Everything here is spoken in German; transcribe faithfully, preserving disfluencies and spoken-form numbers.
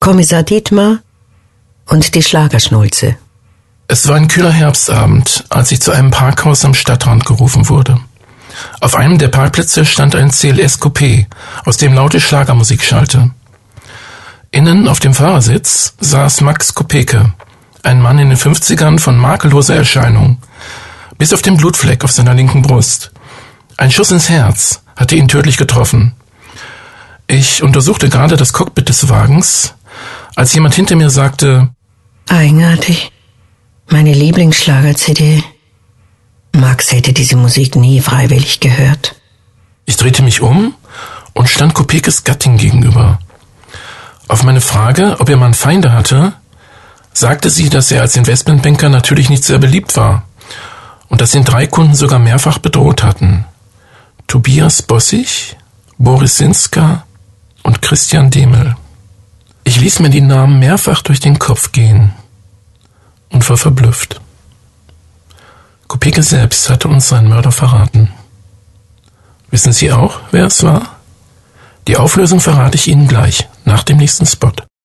Kommissar Dietmar und die Schlagerschnulze. Es war ein kühler Herbstabend, als ich zu einem Parkhaus am Stadtrand gerufen wurde. Auf einem der Parkplätze stand ein C L S-Coupé, aus dem laute Schlagermusik schallte. Innen auf dem Fahrersitz saß Max Kopeke, ein Mann in den fünfzigern von makelloser Erscheinung, bis auf den Blutfleck auf seiner linken Brust. Ein Schuss ins Herz hatte ihn tödlich getroffen. Ich untersuchte gerade das Cockpit des Wagens, als jemand hinter mir sagte: Eigenartig. Meine Lieblingsschlager-C D. Max hätte diese Musik nie freiwillig gehört. Ich drehte mich um und stand Kopekes Gattin gegenüber. Auf meine Frage, ob ihr Mann Feinde hatte, sagte sie, dass er als Investmentbanker natürlich nicht sehr beliebt war und dass ihn drei Kunden sogar mehrfach bedroht hatten. Tobias Bossig, Boris Sinska und Christian Demel. Ich ließ mir die Namen mehrfach durch den Kopf gehen und war verblüfft. Kopeke selbst hatte uns seinen Mörder verraten. Wissen Sie auch, wer es war? Die Auflösung verrate ich Ihnen gleich, nach dem nächsten Spot.